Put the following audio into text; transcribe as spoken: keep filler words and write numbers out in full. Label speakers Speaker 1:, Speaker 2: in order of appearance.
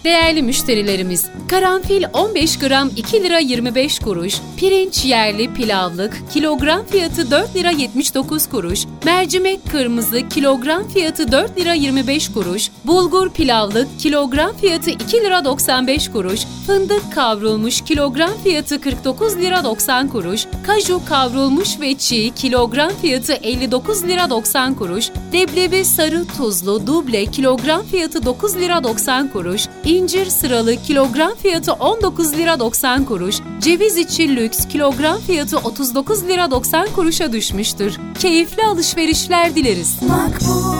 Speaker 1: Değerli müşterilerimiz, karanfil on beş gram iki lira yirmi beş kuruş, pirinç yerli pilavlık kilogram fiyatı dört lira yetmiş dokuz kuruş, mercimek kırmızı kilogram fiyatı dört lira yirmi beş kuruş, bulgur pilavlık kilogram fiyatı iki lira doksan beş kuruş, fındık kavrulmuş kilogram fiyatı kırk dokuz lira doksan kuruş, kaju kavrulmuş ve çiğ kilogram fiyatı elli dokuz lira doksan kuruş, leblebi sarı tuzlu duble kilogram fiyatı dokuz lira doksan kuruş, incir sıralı kilogram fiyatı on dokuz lira doksan kuruş, ceviz içi lüks kilogram fiyatı otuz dokuz lira doksan kuruşa düşmüştür. Keyifli alışverişler dileriz.
Speaker 2: Makbul.